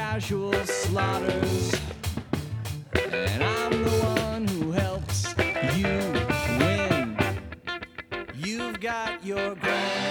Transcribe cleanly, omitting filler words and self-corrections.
casual slaughters, and I'm the one who helps you win. You've got your grand